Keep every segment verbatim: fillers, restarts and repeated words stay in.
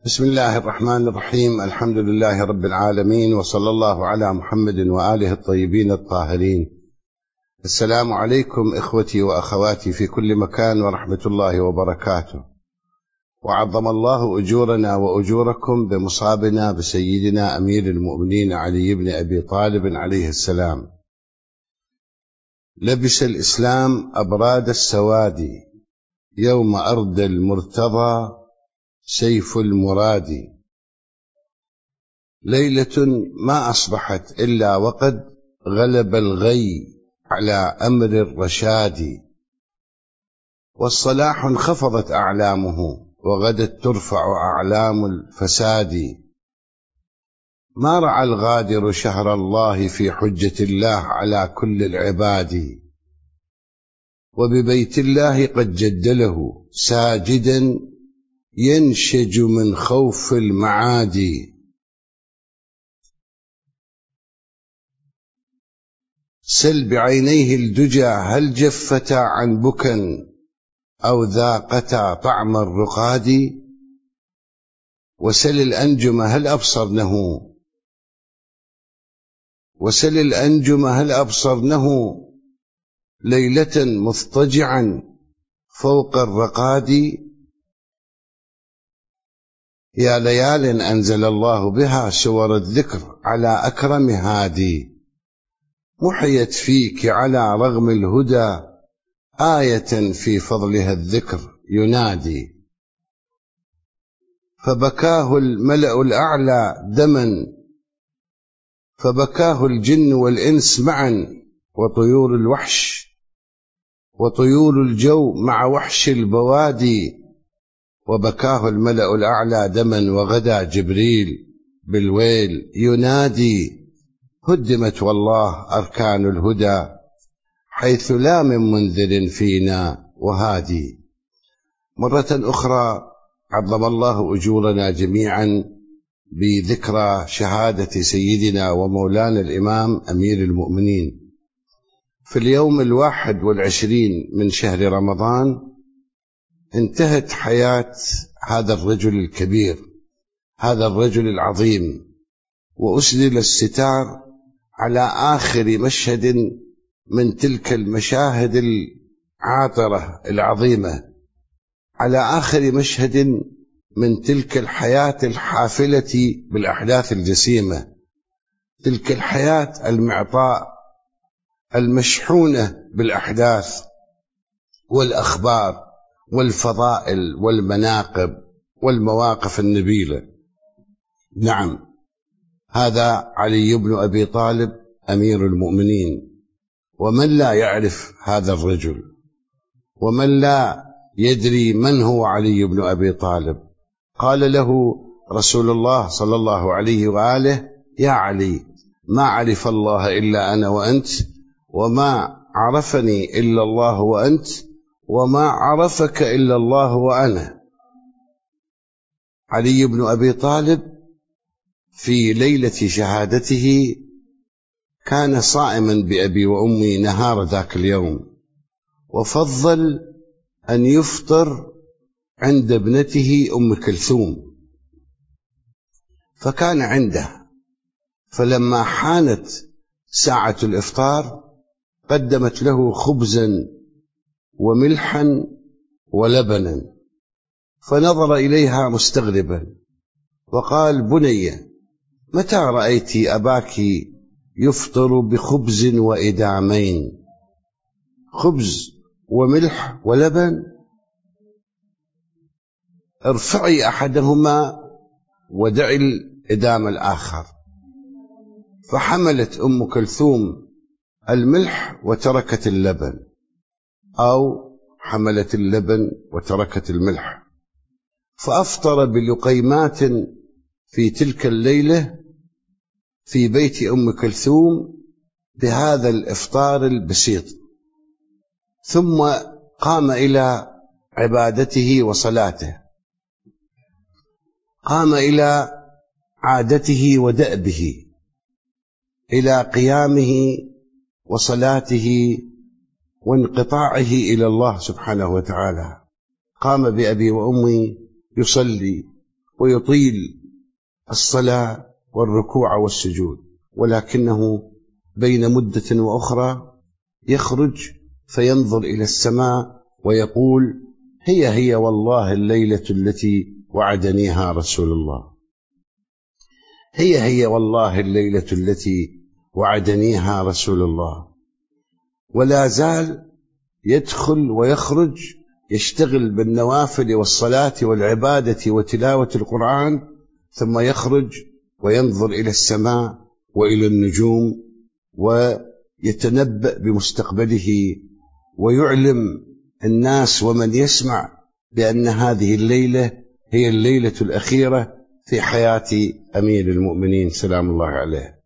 بسم الله الرحمن الرحيم. الحمد لله رب العالمين، وصلى الله على محمد وآله الطيبين الطاهرين. السلام عليكم إخوتي وأخواتي في كل مكان، ورحمة الله وبركاته. وعظم الله أجورنا وأجوركم بمصابنا بسيدنا أمير المؤمنين علي بن أبي طالب عليه السلام. لبس الإسلام أبراد السواد، يوم أرد المرتضى سيف المراد. ليلة ما أصبحت إلا وقد غلب الغي على أمر الرشاد، والصلاح انخفضت أعلامه وغدت ترفع أعلام الفساد. ما رعى الغادر شهر الله في حجة الله على كل العباد، وببيت الله قد جدله ساجدا ينشج من خوف المعادي. سل بعينيه الدجى هل جفتا عن بكا أو ذاقتا طعم الرقاد، وسل الأنجم هل أبصرنه وسل الأنجم هل أبصرنه ليلة مضطجعا فوق الرقاد. يا ليال أنزل الله بها سور الذكر على أكرم هادي، محيت فيك على رغم الهدى آية في فضلها الذكر ينادي. فبكاه الملأ الأعلى دما، فبكاه الجن والإنس معا، وطيور الوحش وطيور الجو مع وحش البوادي. وبكاه الملأ الأعلى دما، وغدا جبريل بالويل ينادي. هدمت والله أركان الهدى حيث لا من منذر فينا وهادي. مرة أخرى عظم الله أجورنا جميعا بذكرى شهادة سيدنا ومولانا الإمام أمير المؤمنين في اليوم الواحد والعشرين من شهر رمضان. انتهت حياة هذا الرجل الكبير، هذا الرجل العظيم، وأسدل الستار على آخر مشهد من تلك المشاهد العاطرة العظيمة، على آخر مشهد من تلك الحياة الحافلة بالأحداث الجسيمة، تلك الحياة المعطاء المشحونة بالأحداث والأخبار والفضائل والمناقب والمواقف النبيلة. نعم، هذا علي بن أبي طالب أمير المؤمنين. ومن لا يعرف هذا الرجل، ومن لا يدري من هو علي بن أبي طالب؟ قال له رسول الله صلى الله عليه وآله: يا علي، ما عرف الله إلا أنا وأنت، وما عرفني إلا الله وأنت، وما عرفك إلا الله وأنا. علي بن أبي طالب في ليلة شهادته كان صائما بأبي وأمي نهار ذاك اليوم، وفضل أن يفطر عند ابنته أم كلثوم، فكان عنده. فلما حانت ساعة الإفطار قدمت له خبزا وملحا ولبنا، فنظر إليها مستغربا وقال: بني، متى رأيت أباك يفطر بخبز وإدامين؟ خبز وملح ولبن؟ ارفعي أحدهما ودعي الإدام الآخر. فحملت أم كلثوم الملح وتركت اللبن، أو حملت اللبن وتركت الملح، فأفطر بلقيمات في تلك الليلة في بيت أم كلثوم بهذا الإفطار البسيط، ثم قام إلى عبادته وصلاته، قام إلى عادته ودأبه، إلى قيامه وصلاته وانقطاعه إلى الله سبحانه وتعالى. قام بأبي وأمي يصلي ويطيل الصلاة والركوع والسجود، ولكنه بين مدة وأخرى يخرج فينظر إلى السماء ويقول: هي هي والله الليلة التي وعدنيها رسول الله، هي هي والله الليلة التي وعدنيها رسول الله. ولا زال يدخل ويخرج، يشتغل بالنوافل والصلاة والعبادة وتلاوة القرآن، ثم يخرج وينظر إلى السماء وإلى النجوم ويتنبأ بمستقبله، ويعلم الناس ومن يسمع بأن هذه الليلة هي الليلة الأخيرة في حياة أمير المؤمنين سلام الله عليه.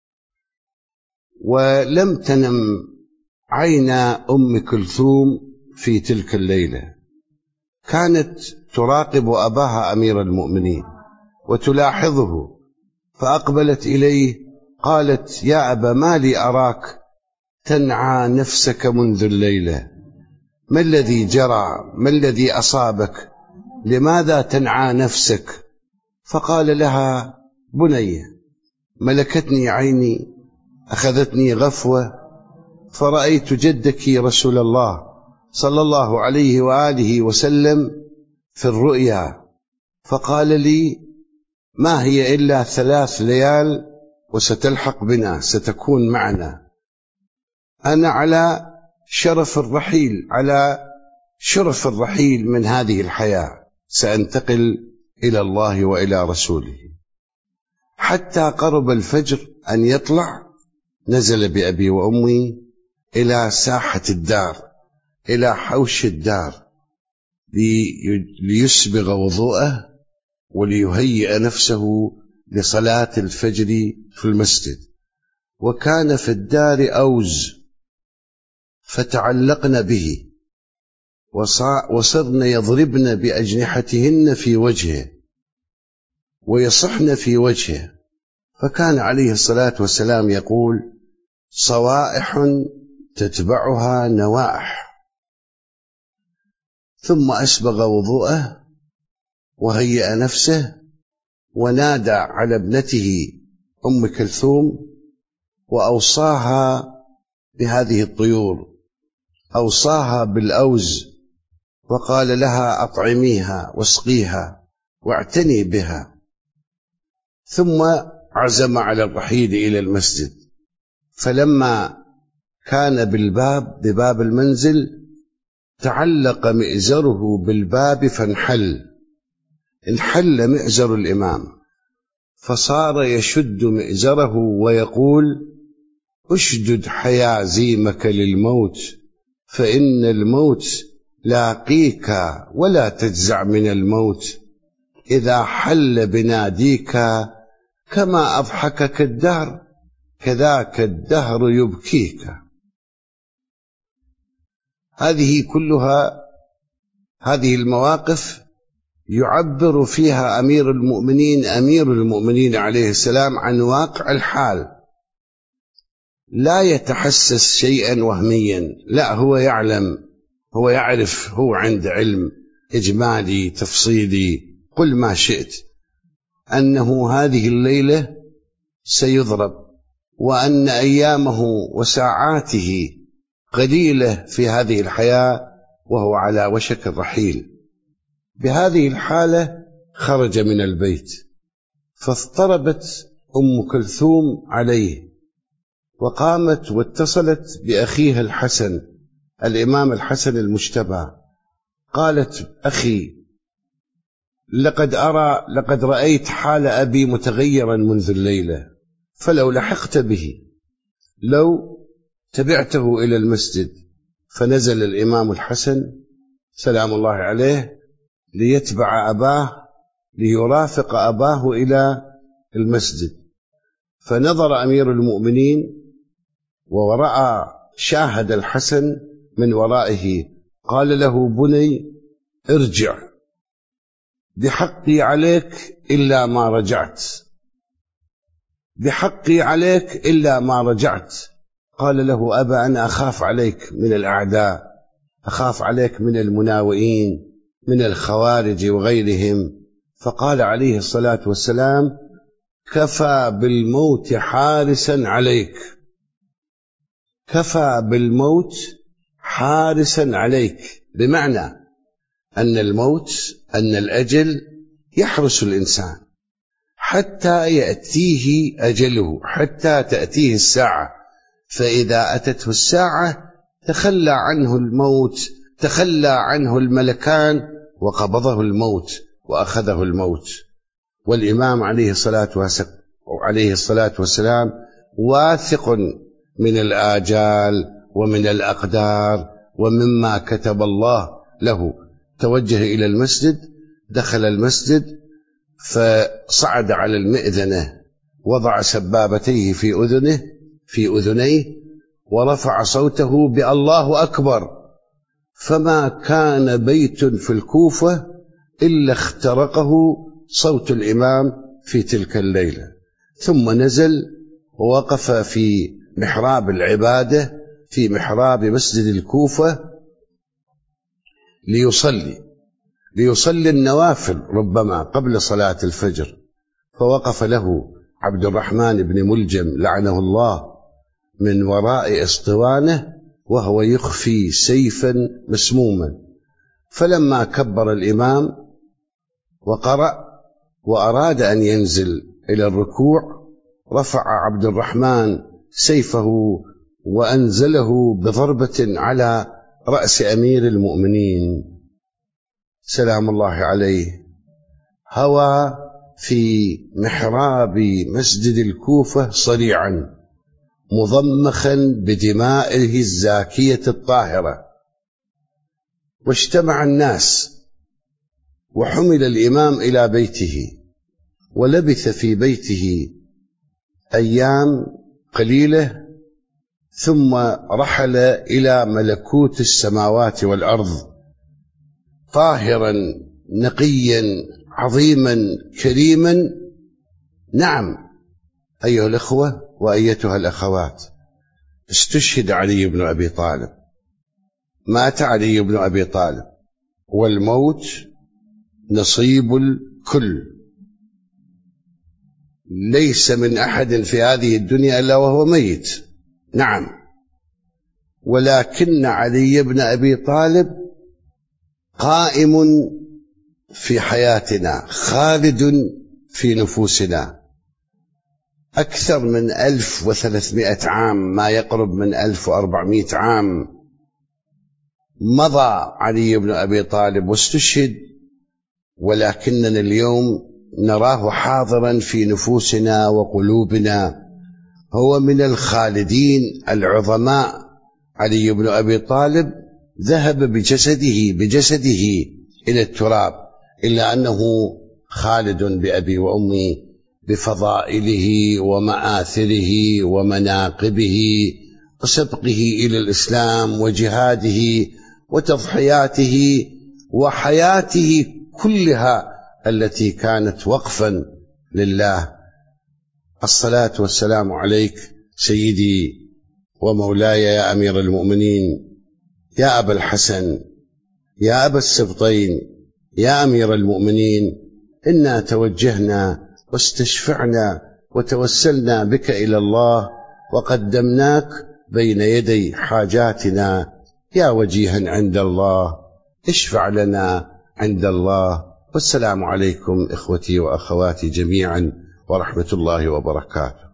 ولم تنم عينا أم كلثوم في تلك الليلة، كانت تراقب أباها أمير المؤمنين وتلاحظه، فأقبلت إليه قالت: يا أبا، ما لي أراك تنعى نفسك منذ الليلة؟ ما الذي جرى؟ ما الذي أصابك؟ لماذا تنعى نفسك؟ فقال لها: بني، ملكتني عيني، أخذتني غفوة، فرأيت جدك رسول الله صلى الله عليه وآله وسلم في الرؤيا، فقال لي: ما هي إلا ثلاث ليال وستلحق بنا، ستكون معنا. أنا على شرف الرحيل، على شرف الرحيل من هذه الحياة، سأنتقل إلى الله وإلى رسوله. حتى قرب الفجر أن يطلع، نزل بأبي وأمي إلى ساحة الدار، إلى حوش الدار، ليسبغ وضوءه وليهيئ نفسه لصلاة الفجر في المسجد. وكان في الدار أوز، فتعلقن به وصرن يضربن بأجنحتهن في وجهه ويصحن في وجهه، فكان عليه الصلاة والسلام يقول: صوائح تتبعها نوائح. ثم أسبغ وضوءه وهيأ نفسه، ونادى على ابنته أم كلثوم وأوصاها بهذه الطيور، أوصاها بالأوز، وقال لها: أطعميها واسقيها واعتني بها. ثم عزم على الرحيل إلى المسجد، فلما كان بالباب بباب المنزل تعلق مئزره بالباب فانحل، انحل مئزر الإمام، فصار يشد مئزره ويقول: اشدد حيازيمك للموت، فإن الموت لاقيك ولا تجزع من الموت، إذا حل بناديك كما أضحكك الدهر كذاك الدهر يبكيك. هذه كلها، هذه المواقف يعبر فيها أمير المؤمنين أمير المؤمنين عليه السلام عن واقع الحال، لا يتحسس شيئا وهميا، لا، هو يعلم، هو يعرف، هو عند علم إجمالي تفصيلي، قل ما شئت، أنه هذه الليلة سيضرب، وأن أيامه وساعاته قليلة في هذه الحياة، وهو على وشك الرحيل. بهذه الحالة خرج من البيت، فاضطربت أم كلثوم عليه، وقامت واتصلت بأخيها الحسن، الإمام الحسن المجتبى، قالت: أخي، لقد أرى لقد رأيت حال أبي متغيرا منذ الليلة، فلو لحقت به، لو تبعته إلى المسجد. فنزل الإمام الحسن سلام الله عليه ليتبع أباه، ليرافق أباه إلى المسجد. فنظر أمير المؤمنين ورأى، شاهد الحسن من ورائه، قال له: بني، ارجع، بحقي عليك إلا ما رجعت، بحقي عليك إلا ما رجعت. قال له: أبا، أنا أخاف عليك من الأعداء، أخاف عليك من المناوئين، من الخوارج وغيرهم، فقال عليه الصلاة والسلام: كفى بالموت حارسا عليك، كفى بالموت حارسا عليك، بمعنى أن الموت، أن الأجل يحرس الإنسان حتى يأتيه أجله، حتى تأتيه الساعة، فإذا أتته الساعة تخلى عنه الموت، تخلى عنه الملكان وقبضه الموت وأخذه الموت. والإمام عليه الصلاة والسلام عليه الصلاة والسلام واثق من الآجال ومن الأقدار ومما كتب الله له. توجه إلى المسجد، دخل المسجد فصعد على المئذنة، وضع سبابتيه في أذنه في أذنيه ورفع صوته بالله أكبر، فما كان بيت في الكوفة إلا اخترقه صوت الإمام في تلك الليلة. ثم نزل ووقف في محراب العبادة في محراب مسجد الكوفة ليصلي ليصلي النوافل ربما قبل صلاة الفجر، فوقف له عبد الرحمن بن ملجم لعنه الله من وراء اسطوانه وهو يخفي سيفا مسموما. فلما كبر الإمام وقرأ وأراد أن ينزل إلى الركوع، رفع عبد الرحمن سيفه وأنزله بضربة على رأس أمير المؤمنين سلام الله عليه. هوى في محراب مسجد الكوفة صريعا مضمخا بدمائه الزاكية الطاهرة، واجتمع الناس، وحمل الإمام إلى بيته، ولبث في بيته أيام قليلة، ثم رحل إلى ملكوت السماوات والأرض طاهرا نقيا عظيما كريما. نعم أيها الأخوة وأيتها الأخوات، استشهد علي بن أبي طالب، مات علي بن أبي طالب، والموت نصيب الكل، ليس من أحد في هذه الدنيا إلا وهو ميت. نعم، ولكن علي بن أبي طالب قائم في حياتنا، خالد في نفوسنا. أكثر من ألف وثلاثمائة عام، ما يقرب من ألف وأربعمائة عام مضى علي بن أبي طالب واستشهد، ولكننا اليوم نراه حاضرا في نفوسنا وقلوبنا. هو من الخالدين العظماء. علي بن أبي طالب ذهب بجسده بجسده إلى التراب، إلا أنه خالد بأبي وأمي بفضائله ومآثره ومناقبه وسبقه إلى الإسلام وجهاده وتضحياته وحياته كلها التي كانت وقفا لله. الصلاة والسلام عليك سيدي ومولاي يا أمير المؤمنين، يا أبا الحسن، يا أبا السبطين، يا أمير المؤمنين. إنا توجهنا واستشفعنا وتوسلنا بك إلى الله، وقدمناك بين يدي حاجاتنا يا وجيها عند الله، اشفع لنا عند الله. والسلام عليكم إخوتي وأخواتي جميعا ورحمة الله وبركاته.